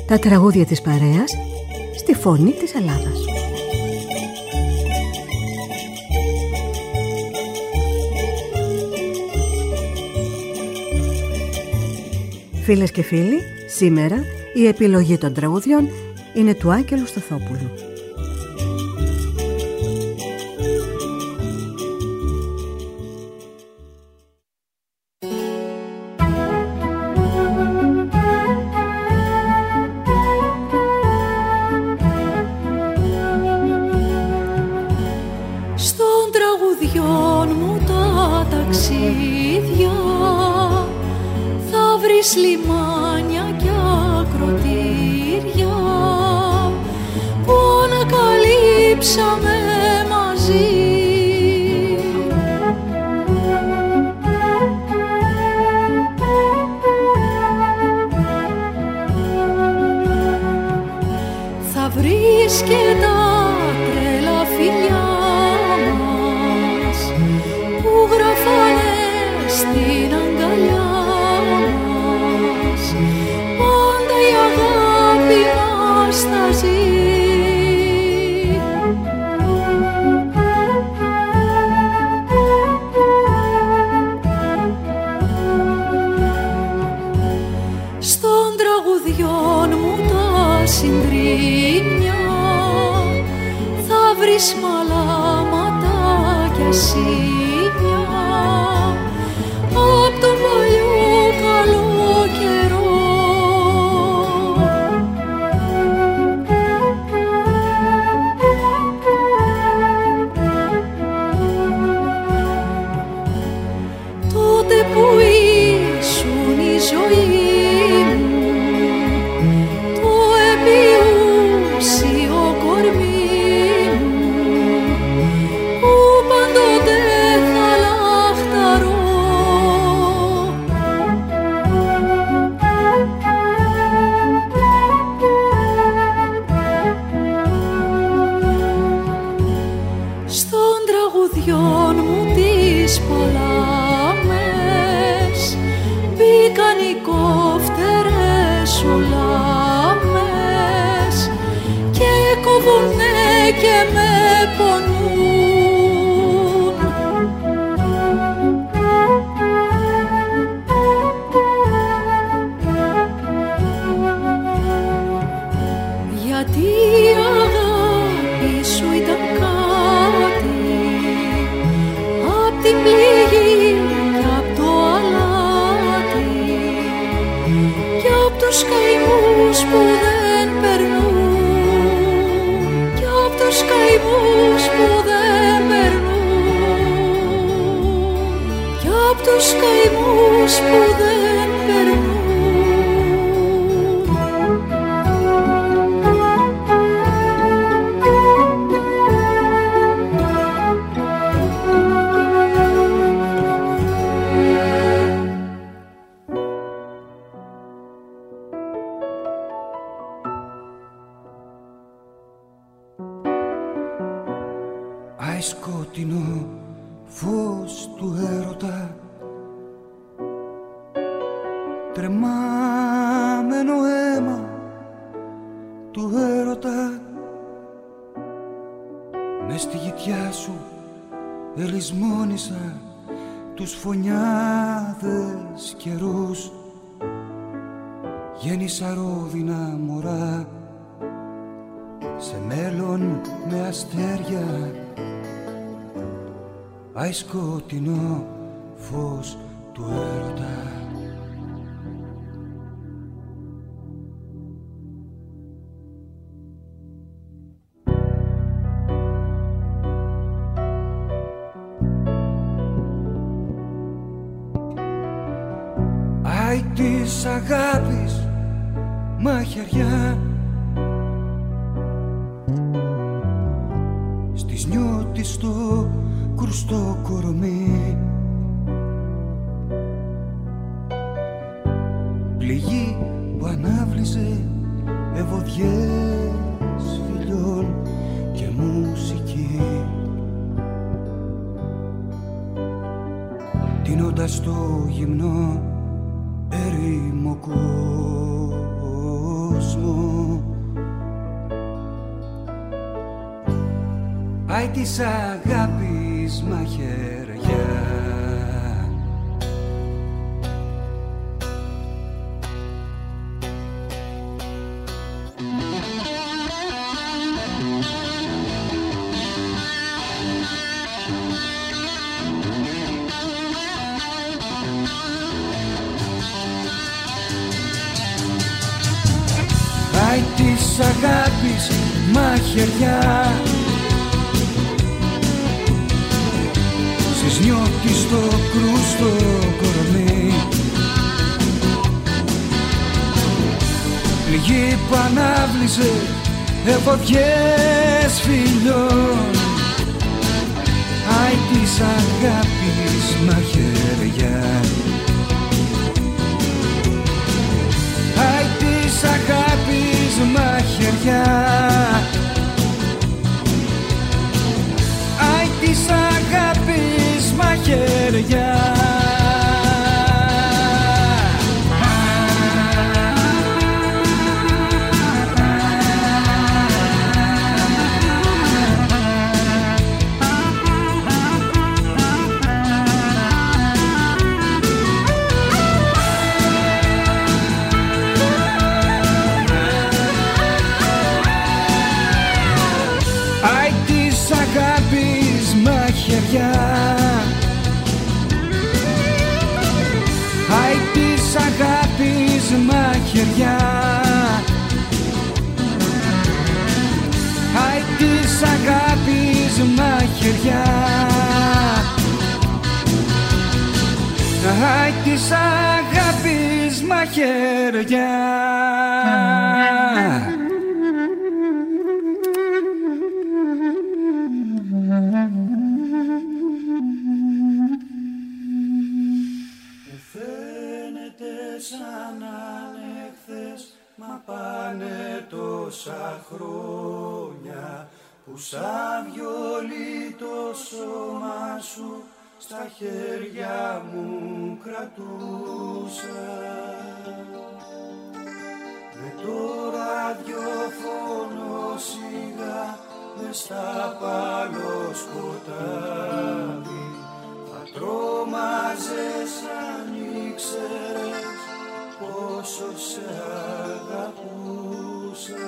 Τα τραγούδια της παρέας στη φωνή της Ελλάδας. Φίλες και φίλοι, σήμερα η επιλογή των τραγουδιών είναι του Άγγελου Σταθόπουλου. Στον τραγουδιών μου τα ταξίδια θα βρεις λιμάνια κι ακροτήρια που ανακαλύψαμε μαζί. Θα βρεις και τα τρέλα φιλιά μας που γραφάνε στην αγκαλιά. Πάντα η αγάπη μας θα ζει. Στον τραγουδιών μου τα συντρίμμια θα βρεις μαλάματα κι ασήμια απ' τον παλιό καλό καιρό. Τότε που ήσουν η ζωή μου, το επιούσιο κορμί μου, που πάντοτε θα λαχταρώ. Στον τραγουδιών μου τις παλάμες μπήκαν οι κόφτερες ουλάμες και κόβουνε και με πονούν. Γιατί η αγάπη σου ήταν κάτι απ' την πληγή κι απ' το αλάτι κι απ' τους καημούς που δεν περνούν, κι απ' τους καημούς που δεν περνούν, κι απ' τους καημούς που δεν περνούν. Άι σκοτεινό φως του έρωτα, τρεμάμενο αίμα του έρωτα, μες στη γητιά σου ελισμόνισα τους φωνιάδες καιρούς. Γέννησα ρόδινα μωρά σε μέλλον με αστέρια. Άι σκοτεινό φως του έρωτα. Άι της αγάπης μαχαιριά, στις νιώτης το κρουστό κορμί, πληγή που ανάβλησε ευωδιές φιλιών και μουσική, τίνοντας το γυμνό ερήμο κόσμο. κόσμο. Άι της αγάπης μαχαιριά. Άι της αγάπης μαχαιριά. Στις νιώτης στο κρούστο κορμί. Πληγή που ανάβλησε εφοδιές φιλιών. Άι της αγάπης μαχαιριά. Άι της αγάπης μαχαιριά. Άι της αγάπης μαχαιριά. Άι της αγάπης μαχαιριά. Άι της αγάπης μαχαιριά. Άι της αγάπης μαχαιριά. Άι της αγάπης μαχαιριά. Σαν ανέχθες, μα πάνε τόσα χρόνια που σαν βιολί το σώμα σου στα χέρια μου κρατούσα. Με το ραδιοφωνό σιγά μες στα παλοσκοτάδι θα τρόμαζες αν ήξερες πόσο σε αγαπούσα.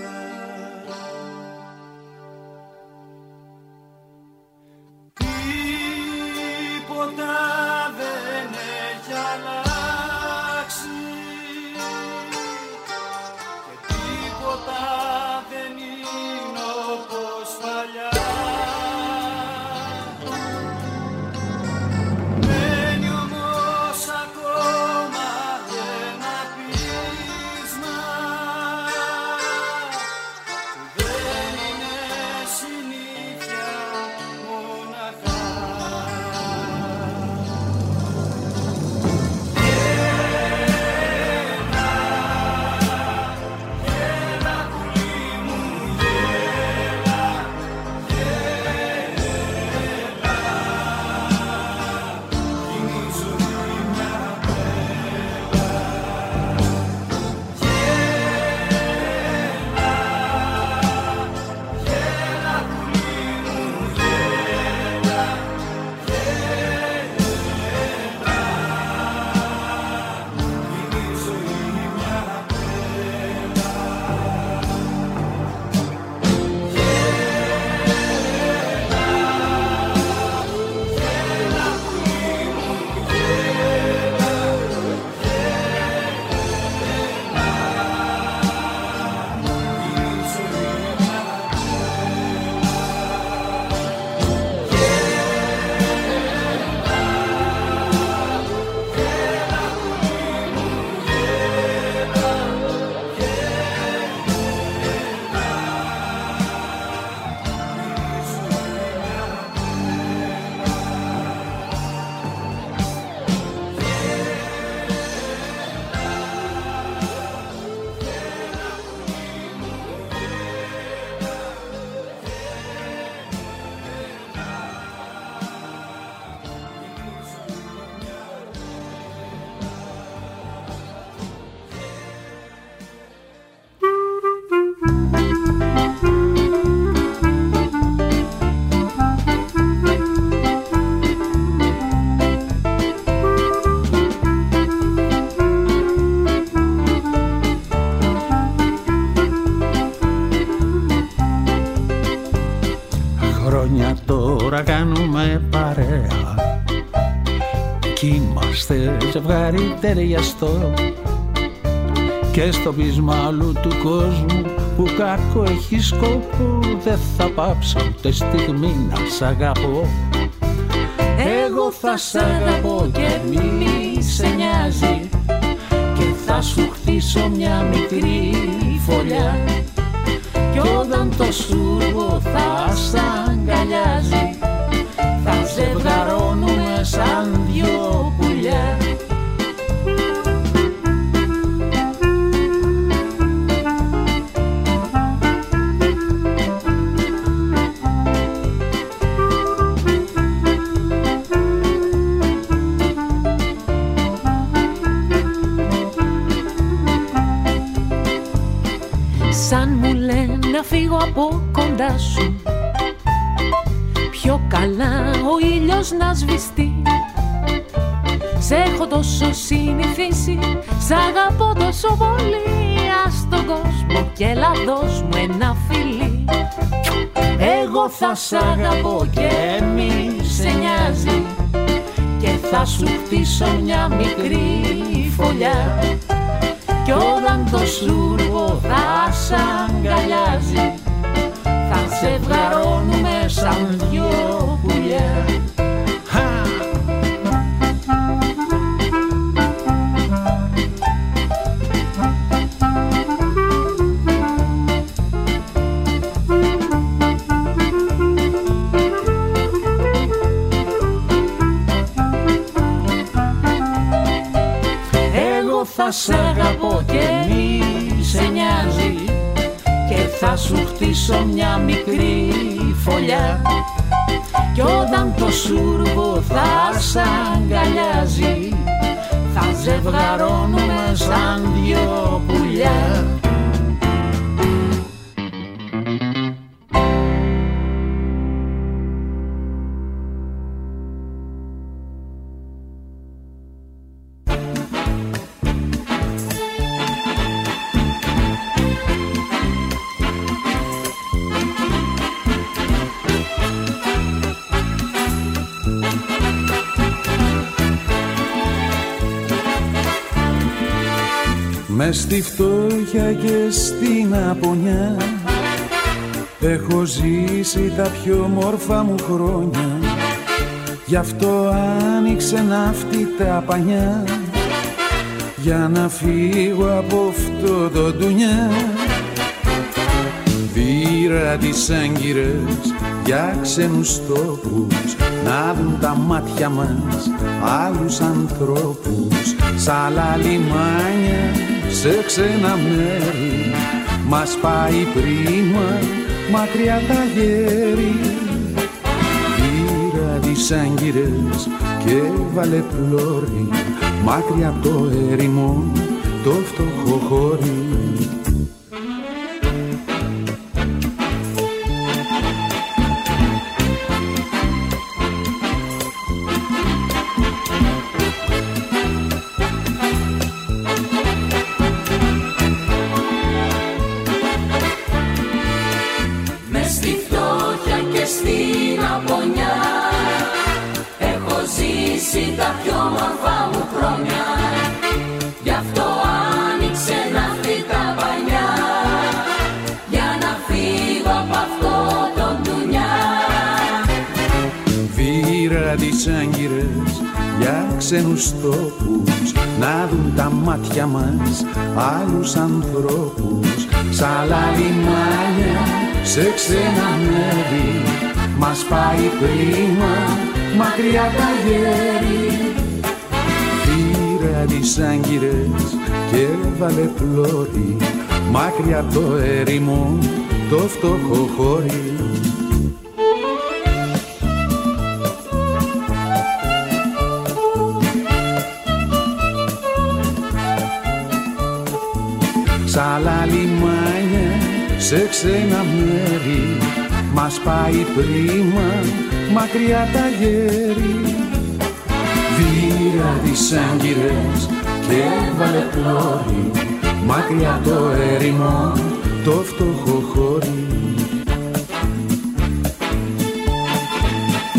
Τίποτα δεν έχει αλλάξει και τίποτα τώρα κάνουμε παρέα κι είμαστε ζευγάρι ταιριαστό και στο πείσμα άλλου του κόσμου που κακό έχει σκοπό δεν θα πάψω ούτε στιγμή να σ' αγαπώ. Εγώ θα σ' αγαπώ και μη σε νοιάζει και θα σου χτίσω μια μικρή φωλιά κι όταν το σούργο θα σ' αγκαλιάζει θα ζευγαρώνουμε σαν δυο πουλιά. Σαν μου λένε να φύγω από κοντά σου, πιο καλά ο ήλιος να σβηστεί. Σ' έχω τόσο συνηθίσει, σ' αγαπώ τόσο πολύ. Ας τον κόσμο και έλα δώσ' μου ένα φιλί. Εγώ θα σ' αγαπώ και μη σε νοιάζει και θα σου χτίσω μια μικρή φωλιά κι όταν το σούργο θα σ' αγκαλιάζει θα ζευγαρώνουμε σαν δυο πουλιά. Θα σ' αγαπώ και μη σε νοιάζει και θα σου χτίσω μια μικρή φωλιά κι όταν το σούργο θα σ' αγκαλιάζει θα ζευγαρώνουμε σαν δυο πουλιά. Μες στη φτώχεια και στην απονιά έχω ζήσει τα πιο μόρφα μου χρόνια. Γι' αυτό άνοιξε ναύτη τα πανιά για να φύγω από αυτό το ντουνιά. Βήρα τις άγκυρες για ξένους τόπους να δουν τα μάτια μας άλλους ανθρώπους. Σ' άλλα λιμάνια, σε ξένα μέρη μας πάει πρίμα μακριά τα γέρη. Βήρα τις άγκυρες και βάλε πλώρη μακριά από το έρημο το φτωχό χώρι. Τα πιο μορφά μου χρόνια, γι' αυτό άνοιξε ναύτη τα πανιά για να φύγω από αυτό το ντουνιά. Βήρα τις άγκυρες για ξένους τόπους να δουν τα μάτια μας άλλους ανθρώπους. Σ' άλλα λιμάνια, σε ξένα μέρη μας πάει πρίμα μακριά τα γέρη. Βήρα τις άγκυρες και βάλε πλώρη μακριά το έρημο το φτωχό χώρι. Σ' άλλα λιμάνια, σε ξένα μέρη μας πάει πρίμα μακριά τα γέρη. Βήρα τις άγκυρες και βάλε πλώρη μακριά το έρημο το φτωχό χώρι.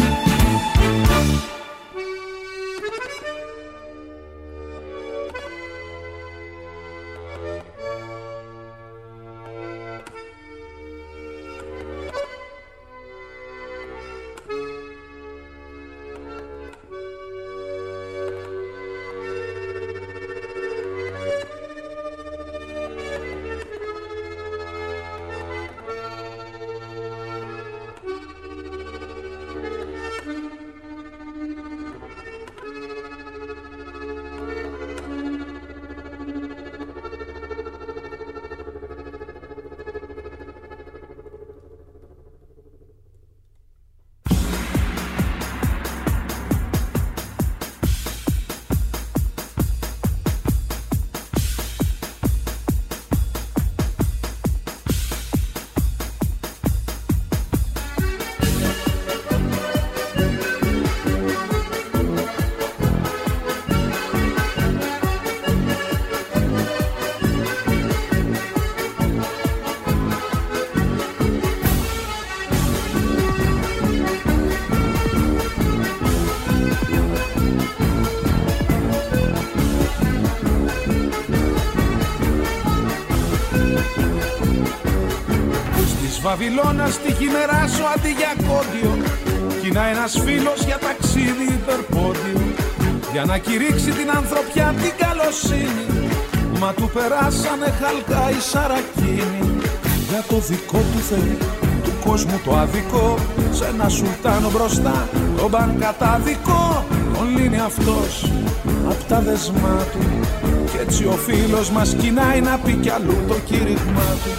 Στις Βαβυλώνας τη χειμεράζω αντί για κόντιο, κι είναι ένας φίλος για ταξίδι υπερπόντιο, για να κηρύξει την ανθρωπιά την καλοσύνη. Μα του περάσανε χαλκά οι σαρακίνοι. Για το δικό του Θεό του κόσμου το αδικό, σε ένα σουλτάνο μπροστά τον πανκατάδικο, τον λύνει αυτός απ' τα δεσμά του. Κι έτσι ο φίλος μας κοινάει να πει κι αλλού το κήρυγμά του.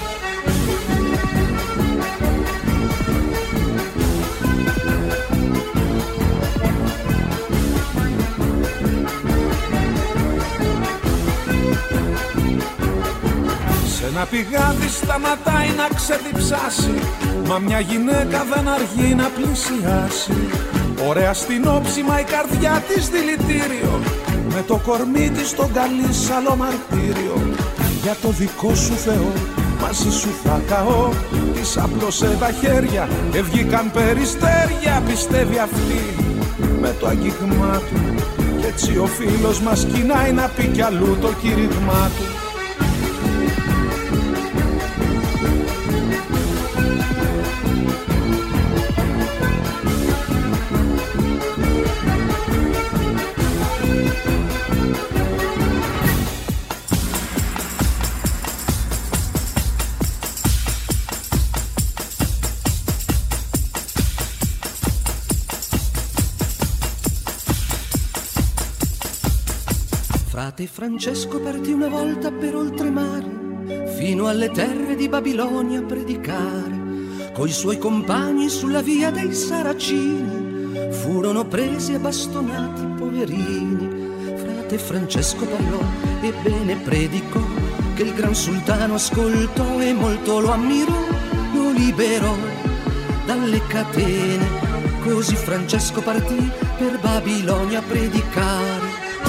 Σε ένα πηγάδι σταματάει να ξεδιψάσει, μα μια γυναίκα δεν αργεί να πλησιάσει. Ωραία στην όψη μα η καρδιά της δηλητήριο, με το κορμί της τον καλεί σ' άλλο μαρτύριο. Για το δικό σου Θεό μαζί σου θα καώ. Της άπλωσε τα χέρια και βγήκαν περιστέρια, πιστεύει αυτή με το αγγίγμά του. Κι έτσι ο φίλος μας κοινάει να πει κι αλλού το κήρυγμά του. Frate Francesco partì una volta per oltremare, fino alle terre di Babilonia a predicare. Coi suoi compagni sulla via dei Saracini furono presi e bastonati poverini. Frate Francesco parlò e bene predicò, che il gran sultano ascoltò e molto lo ammirò, lo liberò dalle catene. Così Francesco partì per Babilonia a predicare.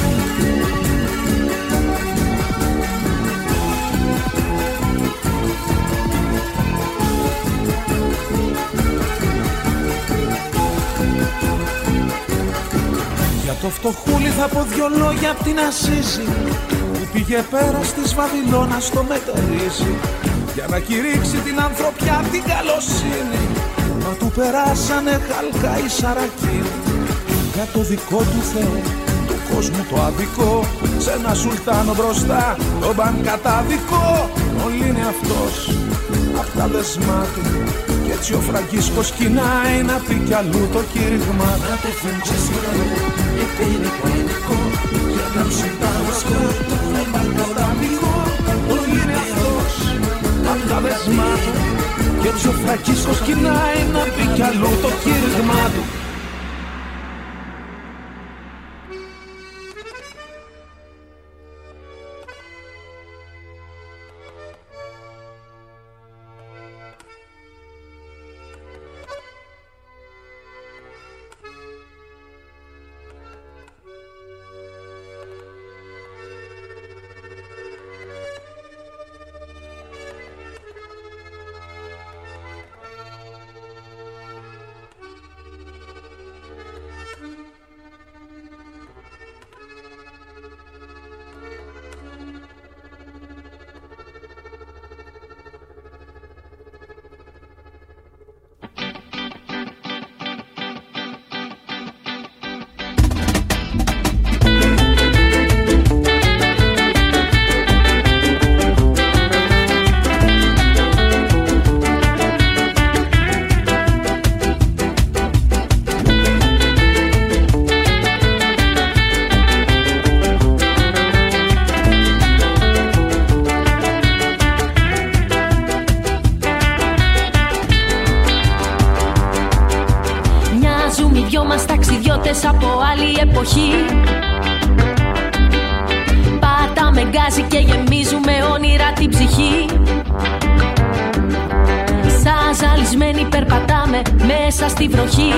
Το φτωχούλι θα πω δυο λόγια απ' την Ασίζη, που πήγε πέρα της Βαβυλώνας στο μετερίζει, για να κηρύξει την ανθρωπιά την καλοσύνη. Μα του περάσανε χαλκά οι σαρακίνοι. Για το δικό του Θεό του κόσμου το αδικό, σε ένα σουλτάνο μπροστά τον πανκατάδικο, τον λύνει αυτός απ' τα δεσμά του. Κι έτσι ο Φραγκίσκος κοινάει να πει κι αλλού το κήρυγμα. Frate Francesco e bene predicò, che il gran sultano ascoltò e molto lo ammirò, lo liberò απ' τα δεσμά του. Κι έτσι ο Φραγκίσκος κοινάει να πει κι αλλού το κήρυγμα του. Από άλλη εποχή πατάμε γκάζι και γεμίζουμε όνειρα την ψυχή. Σαν ζαλισμένοι περπατάμε μέσα στη βροχή.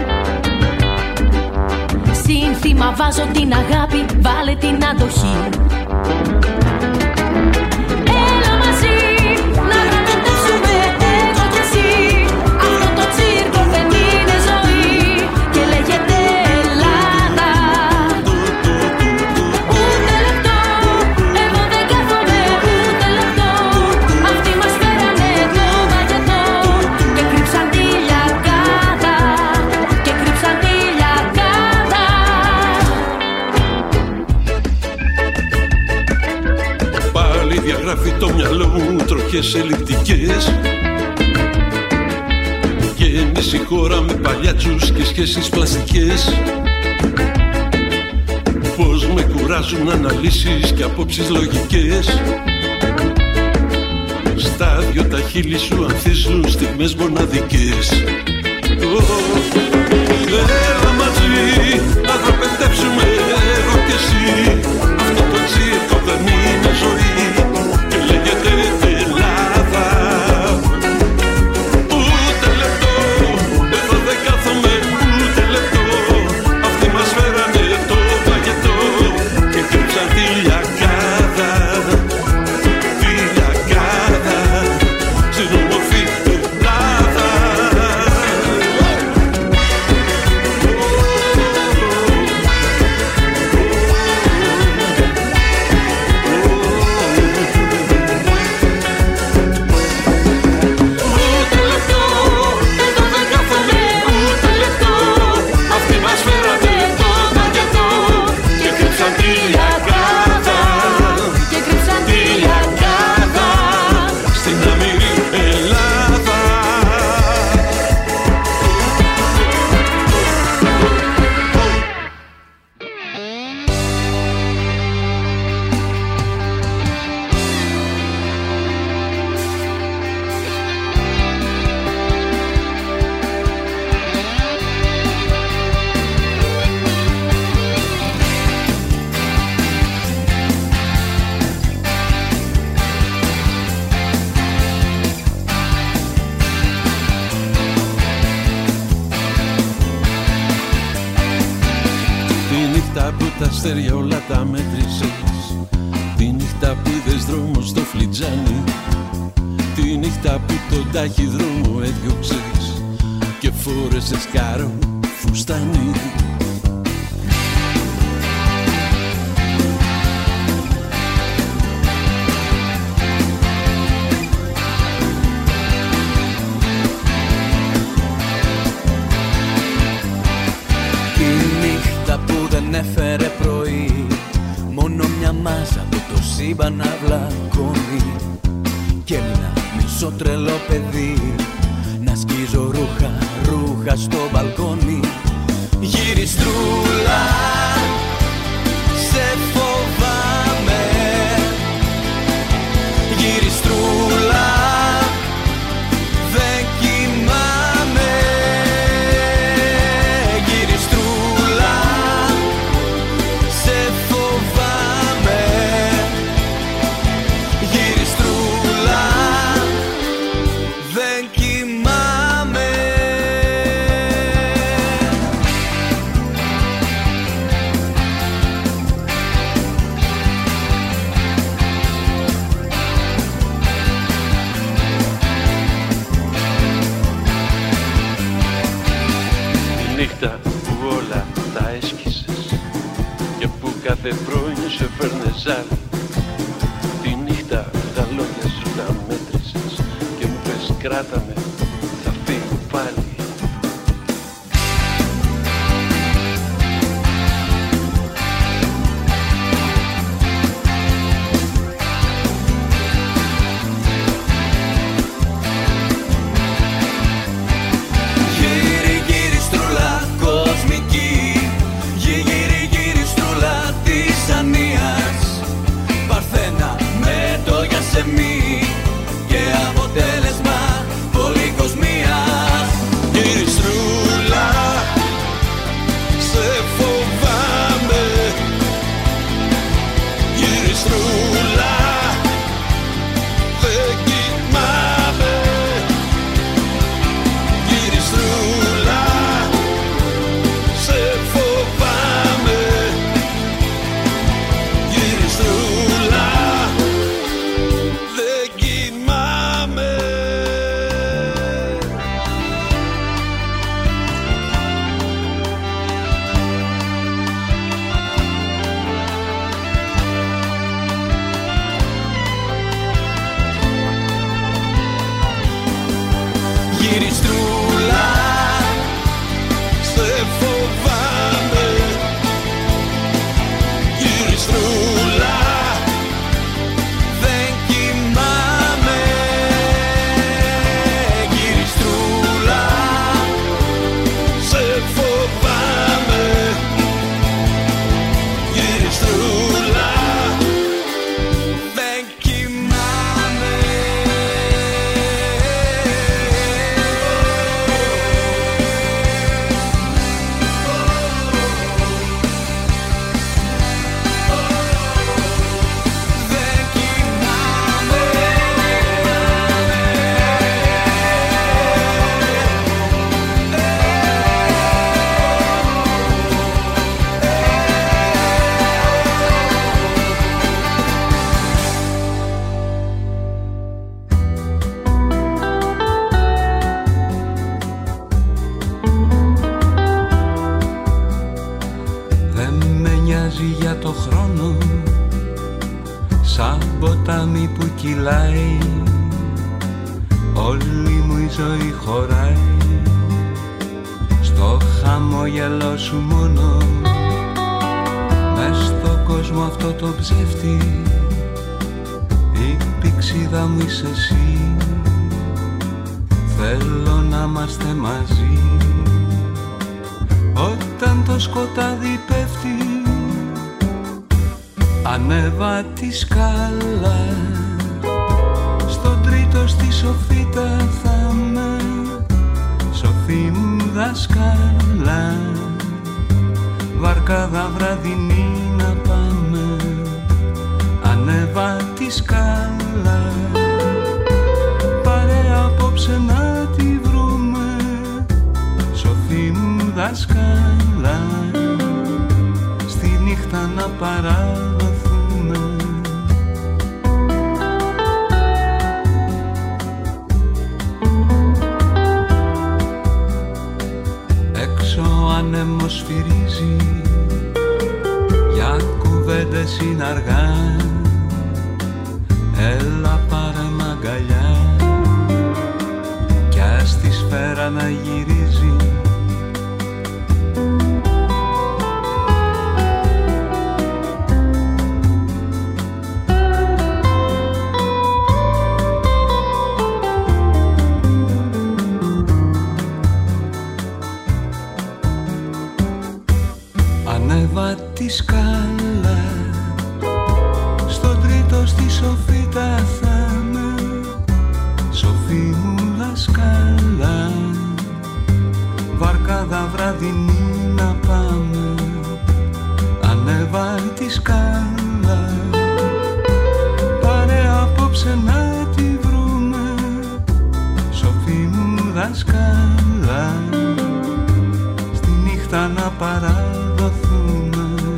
Σύνθημα βάζω την αγάπη, βάλε την αντοχή. Έλα μαζί να πραγματεύσουμε εγώ κι εσύ. Αυτό το τσίρκο δεν είναι ζωή και λέγεται Ούτε λεπτό, εγώ δεν κάθομαι ούτε λεπτό. Αυτοί μας φέρανε το βαγετό. εποχές ελλειπτικές. Γέννηση χώρα με παλιάτσους και σχέσεις πλαστικές. Πώς με κουράζουν αναλύσεις και απόψεις λογικές. Στα δυο τα χείλη σου ανθίζουν στιγμές μοναδικές. Έλα μαζί να δραπετεύσουμε εγώ κι εσύ. Αυτό το τσίρκο δεν είναι ζωή και λέγεται Ελλάδα. Ούτε λεπτό, εδώ δεν κάθομαι ούτε λεπτό. Αυτοί μας φέρανε το παγετό και κρύψαν τη λιακάδα. Τη λιακάδα στην όμορφη Ελλάδα. Τα αστέρια όλα τα μέτρησες. Τη νύχτα που είδες δρόμο στο φλιτζάνι. Τη νύχτα που τον ταχυδρόμο έδιωξες και φόρεσες κάρο φουστάνι. Έφερε πρωί, μόνο μια μάζα από το σύμπαν να βλακώνει. Και έμεινα μισό τρελό παιδί, να σκίζω ρούχα στο μπαλκόνι. Γυριστρούλα, σε φοβάμαι. Γυριστρούλα, δεν κοιμάμαι. Γυριστρούλα, σε φοβάμαι. Γυριστρούλα, δεν κοιμάμαι. Τη νύχτα που όλα τα έσκησες και που κάθε πρωί σε φέρνε ζάλι. Τη νύχτα τα λόγια σου τα μέτρησες και μου πες κράτα με, θα φύγω πάλι. Γυριστρούλα κοσμική, γυριστρούλα της Ανίας. Παρθένα με το γιασεμί και αποτέλεσμα πολυκοσμίας. Γυριστρούλα, σε φοβάμαι. Γυριστρούλα, δεν κοιμάμαι. Γυριστρούλα, σε φοβάμαι. Γυριστρούλα, δεν κοιμάμαι. Γυριστρούλα, σε φοβάμαι. Γυριστρούλα, δεν κοιμάμαι. ποτάμι που κυλάει, όλη μου η ζωή χωράει στο χαμόγελό σου μόνο. Μες στον κόσμο αυτό το ψεύτη, η πηξίδα μου είσαι εσύ. Θέλω να είμαστε μαζί όταν το σκοτάδι πέφτει. Ανέβα τη σκάλα, στον τρίτο στη σοφίτα θα με, σοφή μου δασκάλα. Βαρκάδα βραδινή να πάμε, ανέβα τη σκάλα. Παρέα απόψε να τη βρούμε, σοφή μου δασκάλα. Στη νύχτα να παραδοθούμε. Έξω ο άνεμος σφυρίζει, για κουβέντες είναι αργά. Έλα πάρε μ' αγκαλιά, κι ας τη σφαίρα να γυρίζει. Ανέβα τη σκάλα, στον τρίτο στη σοφίτα θα με, σοφή μου δασκάλα. Βαρκάδα βραδινή να πάμε, ανέβα τη σκάλα. Πάρε απόψε να τη βρούμε, σοφή μου δασκάλα. Στη νύχτα να παραδοθούμε.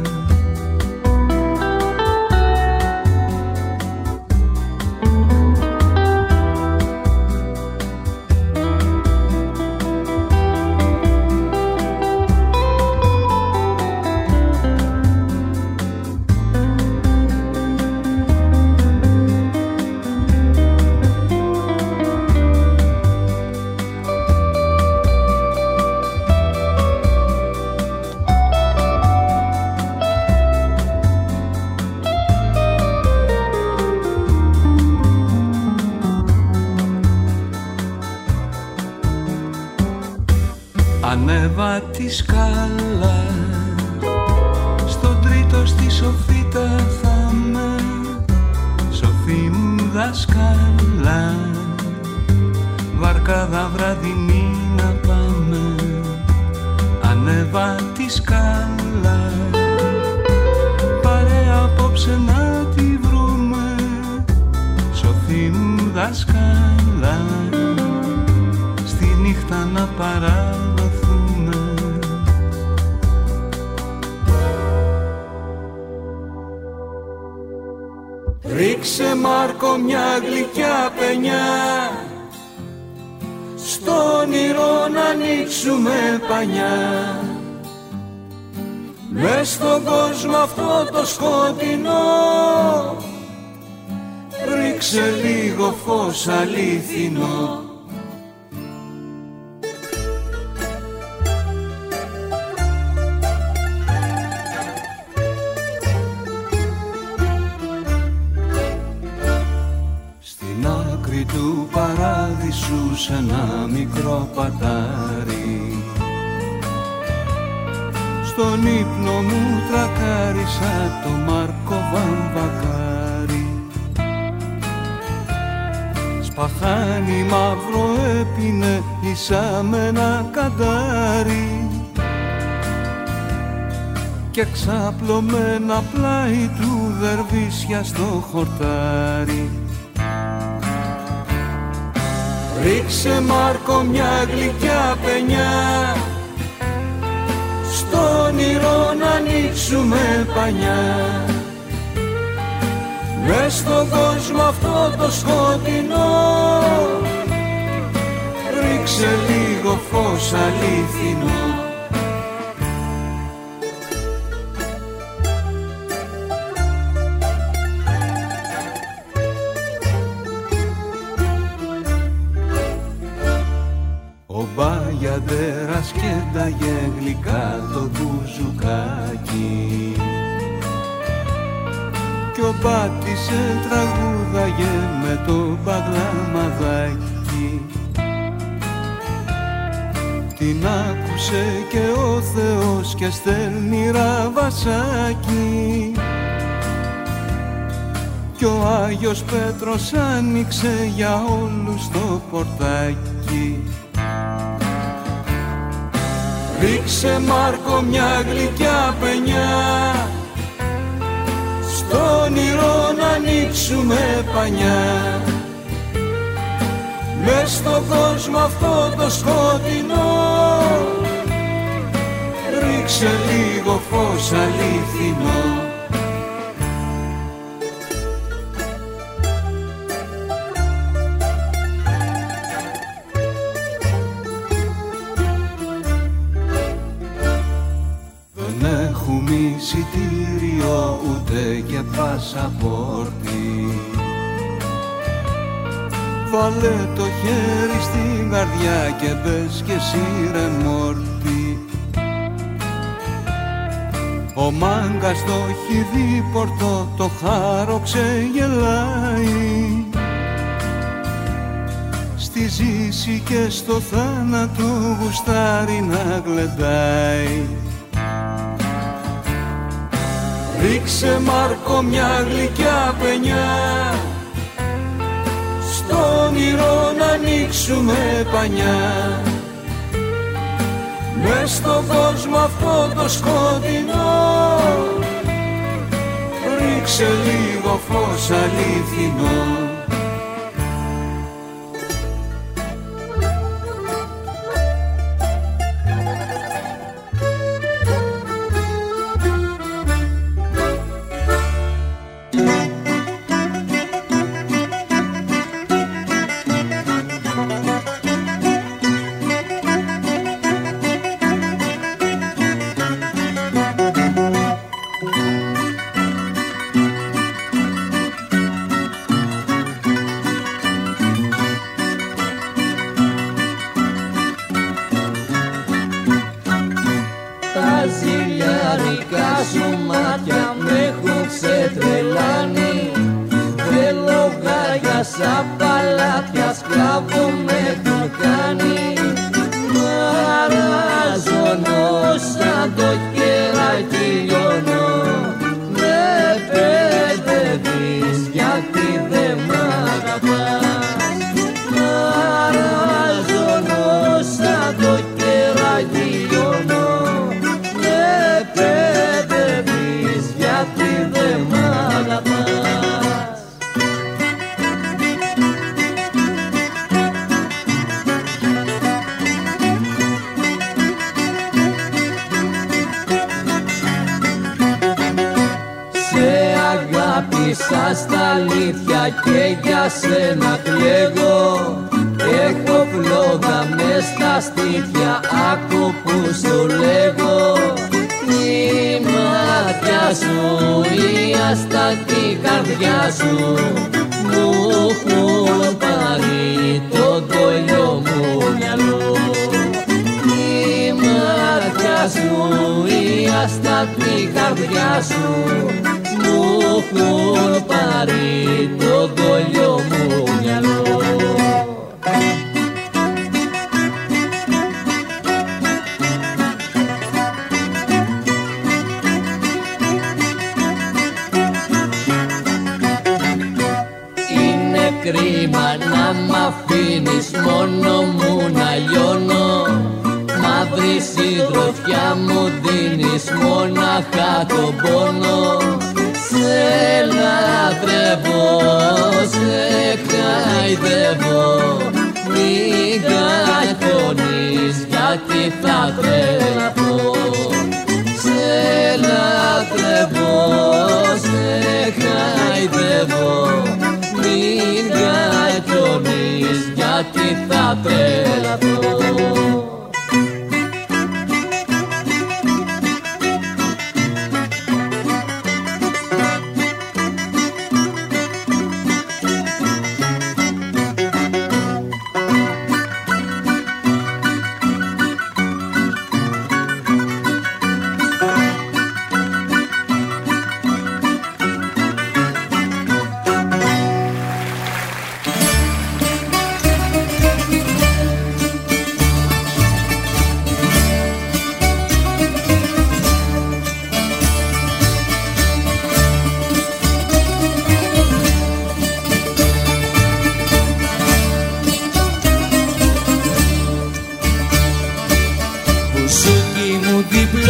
Ανέβα τη σκάλα, στον τρίτο στη σοφίτα θα με, σοφή μου δασκάλα. Βαρκάδα βραδινή να πάμε, ανέβα τη σκάλα. Πάρε απόψε να τη βρούμε, σοφή μου δασκάλα. Στη νύχτα να παραδοθούμε. Ρίξε Μάρκο μια γλυκιά παινιά, στο όνειρο να ανοίξουμε πανιά. Μες στον κόσμο αυτό το σκοτεινό, ρίξε λίγο φως αληθινό. Του παράδεισου σε ένα μικρό πατάρι, στον ύπνο μου τρακάρισα το Μάρκο Βαμβακάρι. Σπαχάνι μαύρο έπινε ίσα με ένα καντάρι, και ξαπλωμένα πλάι του δερβίσια στο χορτάρι. Ρίξε Μάρκο μια γλυκιά παινιά, στο όνειρο να ανοίξουμε πανιά. Μες στον κόσμο αυτό το σκοτεινό, ρίξε λίγο φως αληθινό. ο μπαγιαντέρας κένταγε γλυκά το μπουζουκάκι κι ο Μπάτησε τραγούδαγε με το παγλαμαδάκι. Την άκουσε και ο Θεός και στέλνει ραβασάκι κι ο Άγιος Πέτρος άνοιξε για όλους το πορτάκι. Ρίξε Μάρκο μια γλυκιά πενιά, στο όνειρο να ανοίξουμε πανιά, μες στον κόσμο αυτό το σκοτεινό, ρίξε λίγο φως αληθινό. Εισιτήριο ούτε και πασαπόρτι, βάλε το χέρι στην καρδιά και μπες και σύρε μόρτι. Ο μάγκας το χιδίπορτο το χάρο ξεγελάει, στη ζήση και στο θάνατο γουστάρει να γλεντάει. Ρίξε Μάρκο μια γλυκιά πενιά, στο όνειρο να ανοίξουμε πανιά, μες στον κόσμο αυτό το σκοτεινό, ρίξε λίγο φως αληθινό.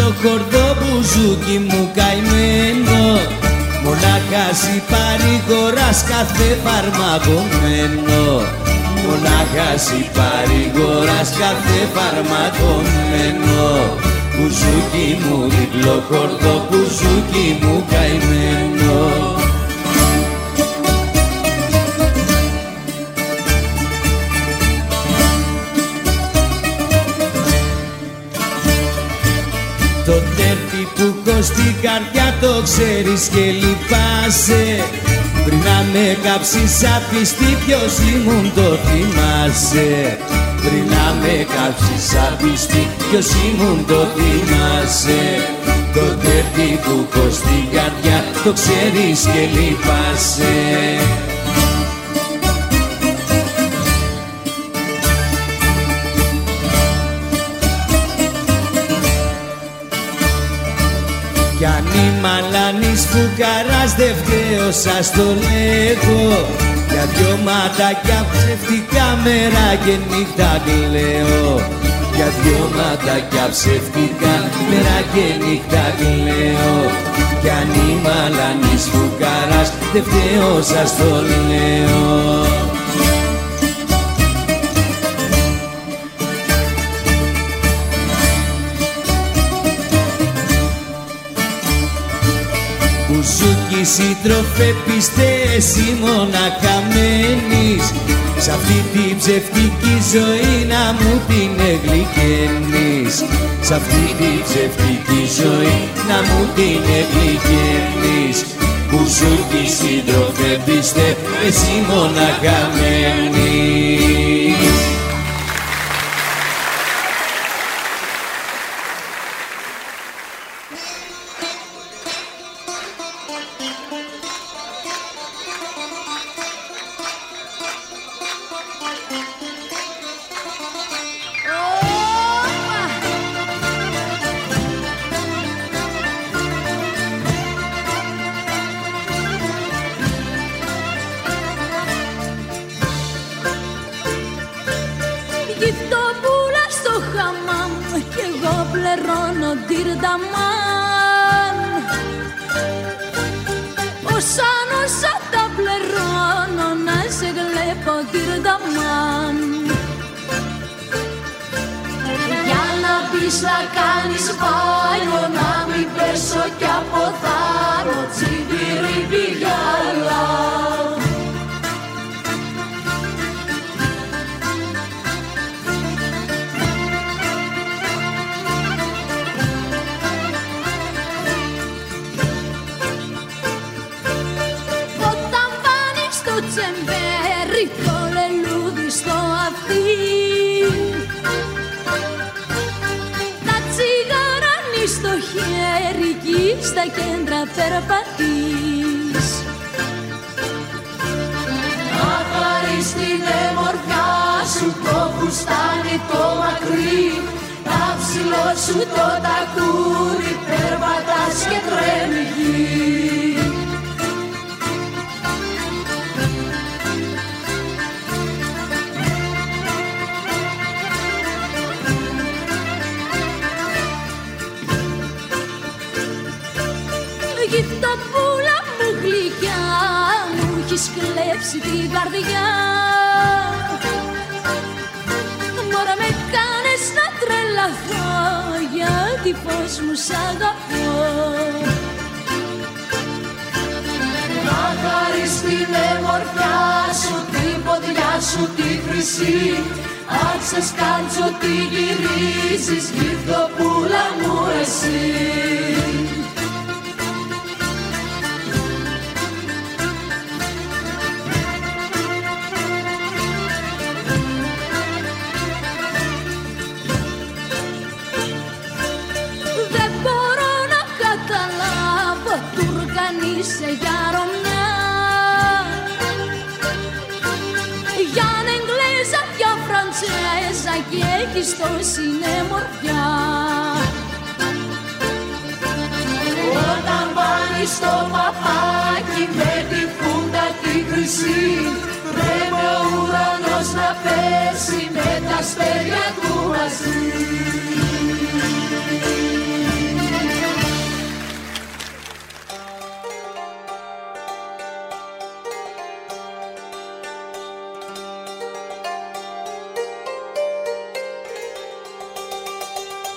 διπλοκορδό μπουζούκι μου καημένο, μονάχα σι παρηγοράς κάθε φαρμακωμένο, μονάχα σι παρηγοράς κάθε φαρμακωμένο. Μπουζούκι μου διπλοκορδό, μπουζούκι μου καημένο. Το τέρπι που έχω στην καρδιά το ξέρεις και λυπάσαι. Πριν να με κάψεις απιστή ποιος ήμουν το θυμάσαι. Πριν να με κάψεις απιστή ποιος ήμουν το θυμάσαι. Το τέρπι που έχω στην καρδιά το ξέρεις και λυπάσαι. Κι αν η μαλάνης φουκαράς δε φταίω σας το λέγω. Για δυο ματάκια ψευτικά μέρα και νύχτα κλαίω. Για δυο ματάκια ψευτικά μέρα και νύχτα κλαίω. Κι αν η μαλάνης φουκαράς δε φταίω σας το λέω. Μπουζούκι σύντροφε πιστέ εσύ μονάχα μένεις. Σ' αυτή την ψευτική ζωή να μου την εγλυκαίνεις. Σ' αυτή την ψευτική ζωή να μου την εγλυκαίνεις. Μπουζούκι σύντροφε πιστέ εσύ μονάχα μένεις. Γυφτοπούλα στο χαμάμ κι εγώ πληρώνω τυρταμάν. Όσα τα πληρώνω να σε γλέπω τυρταμάν. Για να πεις να κάνεις μπάνιο, να μην πέσω κι από θάρρο τσιμπήρι πηγάλα. Τσεμπέρι το λελούδι στο αυτί, τα τσιγαράνι στο χέρι κι στα κέντρα περπατείς. Να χαρείς την εμορφιά σου το φουστάνι το μακρύ, τα ψηλό σου το τακούρι, περπατάς και τρέμει γη. Γυφτοπούλα μου γλυκιά, μου έχεις κλέψει την καρδιά. Μωρά με κάνεις να τρελαθώ, γιατί πως μου σ' αγαπώ. Να χαρείς την εμορφιά σου, την ποδιά σου τη χρυσή, αν σε σκάλτσω τι γυρίζεις, γυφτοπούλα μου εσύ. Είσαι για Ρωμιά, για Εγγλέζα, για Φραντσέζα και έχεις τόση μορφιά. Όταν βάλεις το παπάκι με τη φούντα τη χρυσή, πρέπει ο ουρανός να πέσει με τα αστέρια του μαζί.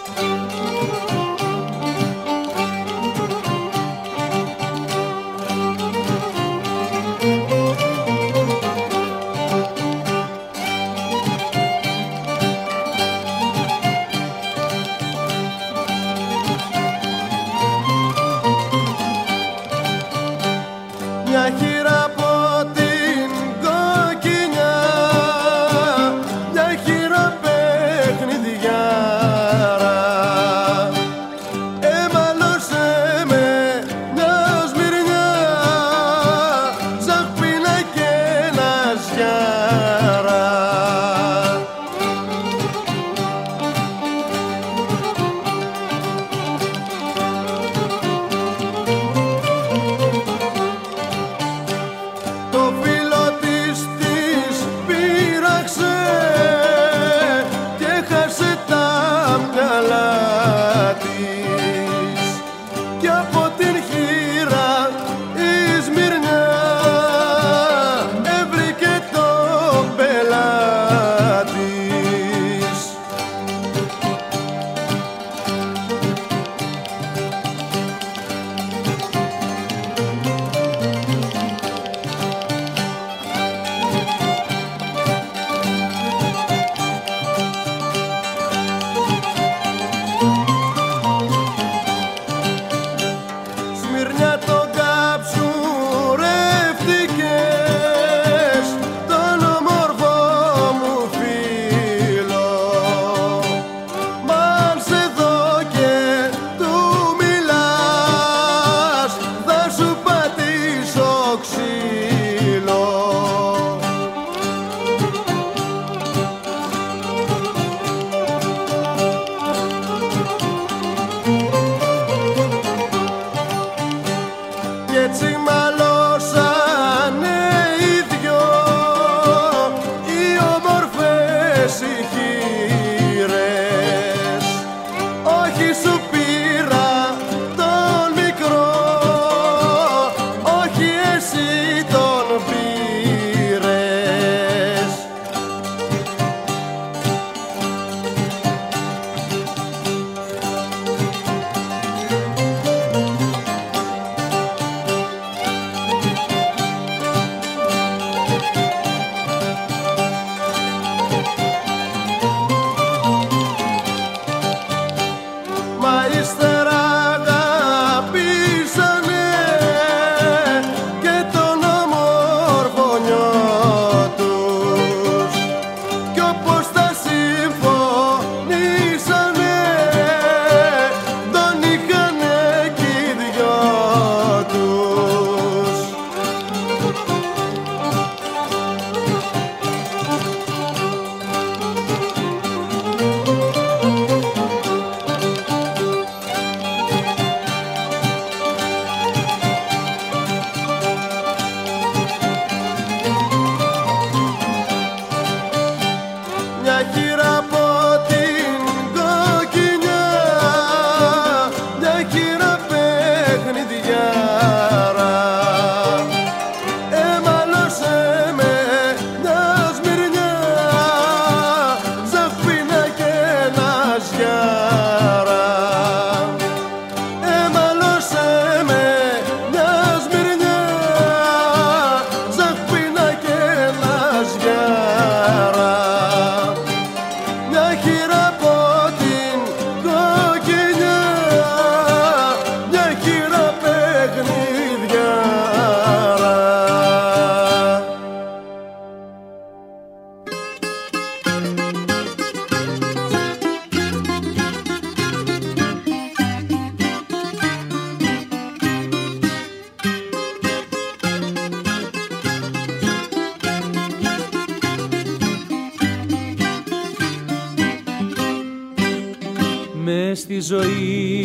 στη ζωή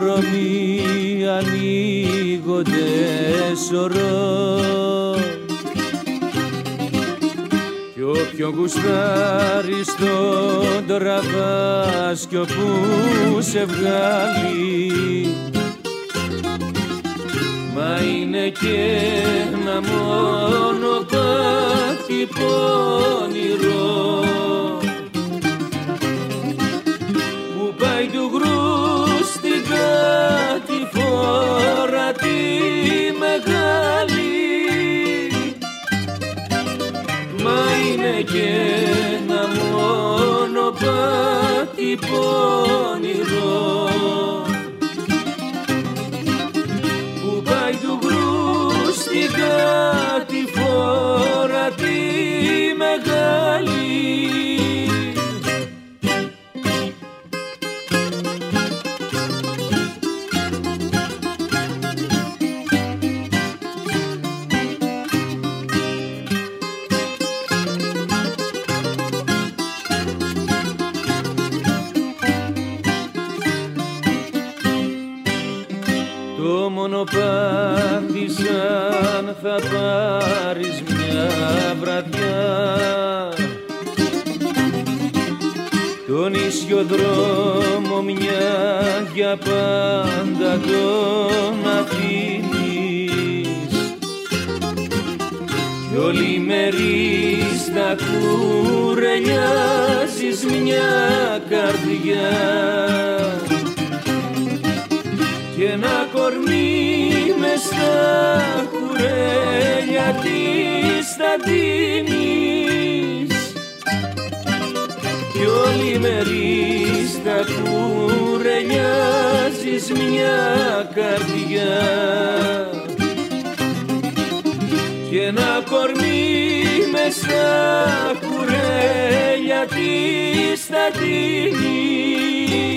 δρομοί ανοίγονται σωρό κι όποιον γουστάρει στον τραβάς κι όπου σε βγάλει, μα είναι και ένα μονοπάτι πόνιρο που πάει του μονοπάτι πόνιρο που πάει του γκρου στην κατηφόρα τη μεγάλη. Το μονοπάτι σαν θα πάρεις μια βραδιά τον ισιοδρόμο μια για πάντα τον αφήνεις κι όλη μερής θα κουρελιάζεις μια καρδιά και ένα κορμί μες στα κουρέλια της θα δίνεις κι όλη μερής θα κουρελιάζεις μια καρδιά και ένα κορμί μες στα κουρέλια της θα δίνεις.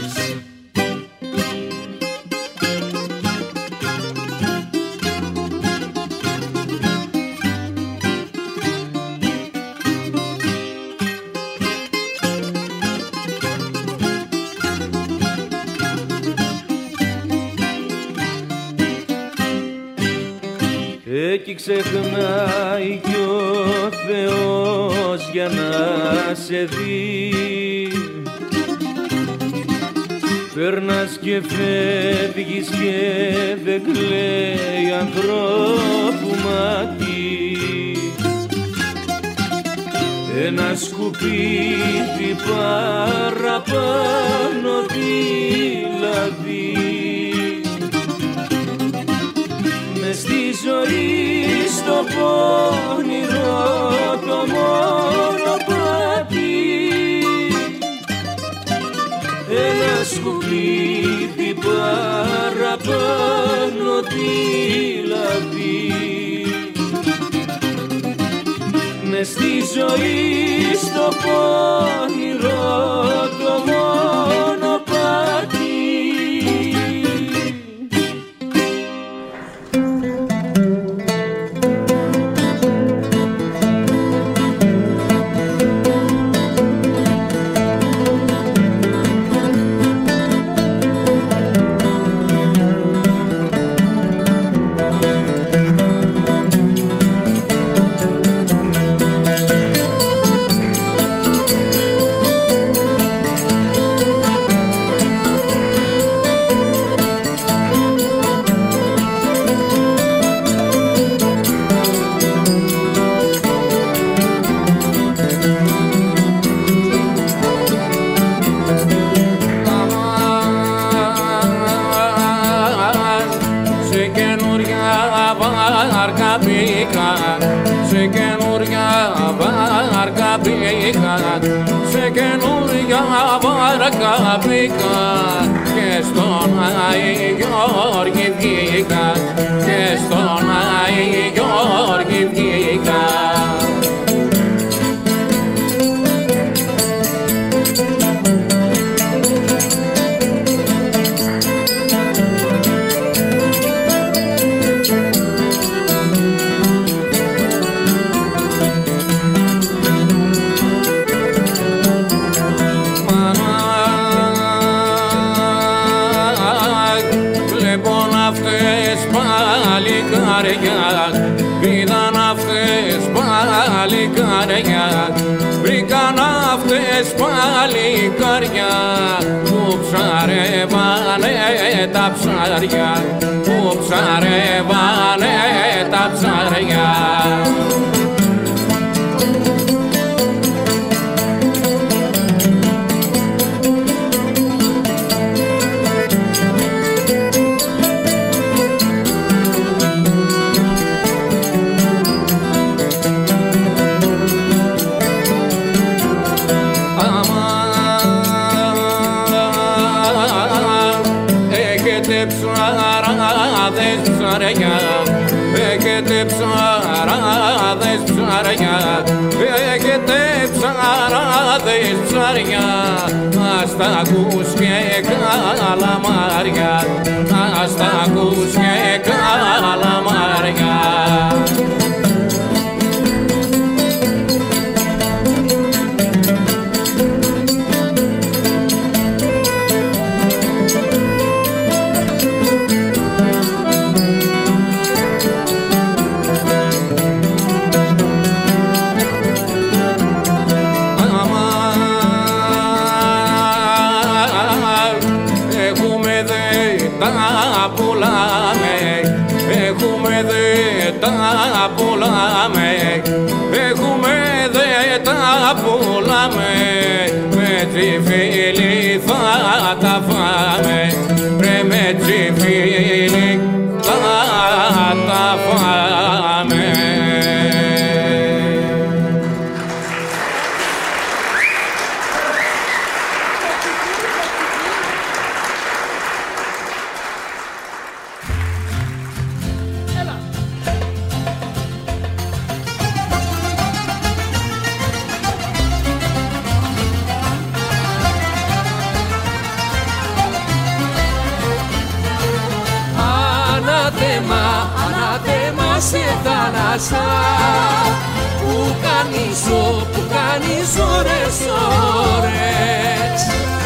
Εκεί ξεχνάει κι ο Θεός για να σε δει. Περνάς και φεύγεις και δεν κλαίει ανθρώπου μάτι. Ένα σκουπίδι παραπάνω δηλαδή. Μες στη ζωή στο πόνιρο το μονοπάτι ένα σκουπίδι παραπάνω δηλαδή. Μες στη ζωή στο πόνιρο το μονοπάτι. Σε καινούρια βάρκα μπήκα, σε καινούρια βάρκα μπήκα και στον Άη Γιώργη βγήκα, και στον Άη Γιώργη βγήκα. Είδαν αυτές παλικάρια, βρήκαν αυτές παλικάρια που ψαρεύανε τα ψάρια, που ψαρεύανε τα ψάρια. Αμά ψαράδες ψαριά, έχετε ψαράδες ψαριά, έχετε ψαράδες ψαριά, αστακούς και καλαμάρια, αστακούς και καλαμάρια. Έχουμε δε τα πουλάμε, με τσιφίλι θα τα φάμε, ρε με τσιφίλι θα τα φάμε. Σε θάλασσα που κάνεις ώρες, ώρες.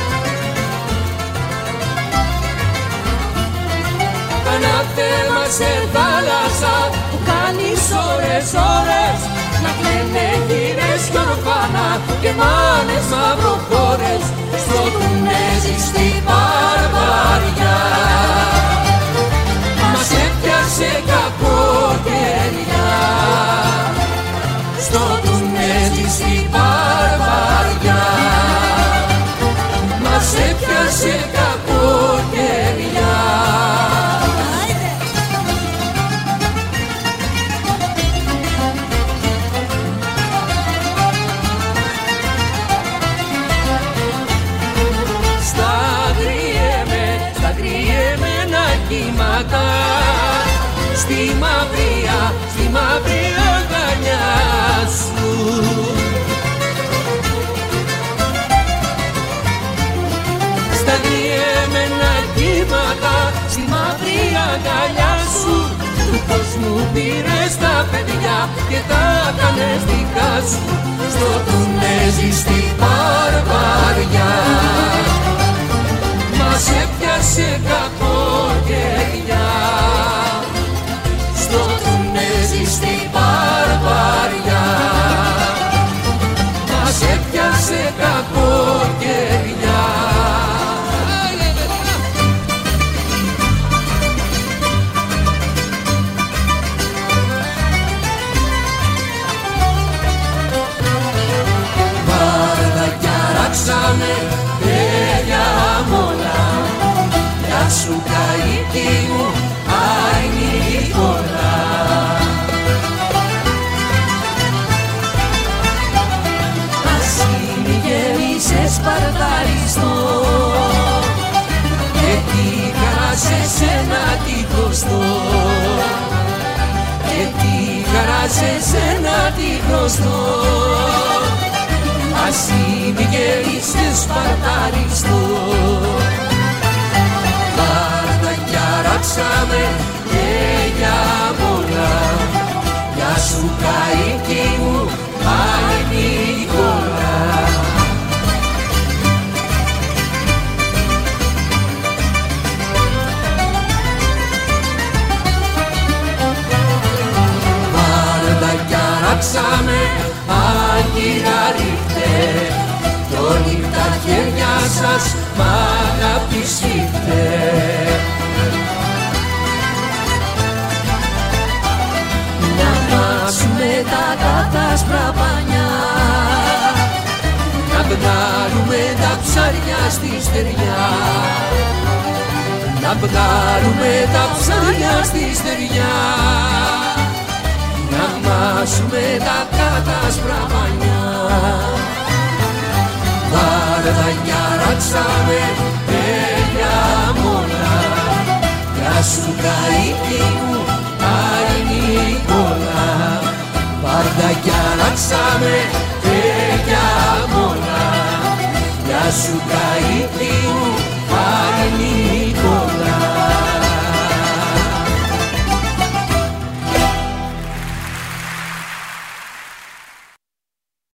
Ανάθεμα σε θάλασσα που κάνεις ώρες, ώρες. Να κλαίνε γύρες κι ορφάνα και μάνες μαυροχώρες στο Τουνέζι στη Βαρβαριά. Μας έπιασε κακοκαιριά στο Τουνέζι στη Βαρβαριά. Μας έπιασε κακοκαιριά. Στα κρυεμένα κύματα, στη μαύρη αγκαλιά σου. Στα κρυεμένα κύματα, στη μαύρη αγκαλιά σου. Του κόσμου πήρες τα παιδιά και τα κάνες δικά σου στο Τουνέζι στη Βαρβαριά. Μας έπιασε κακοκαιριά στο Τουνέζι στη Βαρβαριά. Μας έπιασε κακοκαιριά. Βαρδακιά ράξανε τέλεια μόνα, για σου καίκι μου άινη χώρα. Ας μη γέμισες σπαρταριστό και τι χαράσες ένα τι χρωστό, και τι χαράσες ένα τι χρωστό. Ας μη γέμισες σπαρταριστό. Βαρδακιά ράξαμε και για πολλά, για σου καίκι μου άινη χώρα. Βαρδακιά ράξαμε άγκυρα ρίχτε, κι όλοι τα χέρια σας μ' αγαπησίτε. Να μάσουμε τα κατάσπρα πανιά, να βγάλουμε τα ψάρια στη στεριά, να βγάλουμε τα ψάρια στη στεριά, να μάσουμε τα κατάσπρα πανιά. Βαρδακιά ράξαμε τέλεια μόνα, σου καητη μου Αρνικόλα, πάρτα κι αλλάξαμε τέτοια μόνα. Γεια σου καητη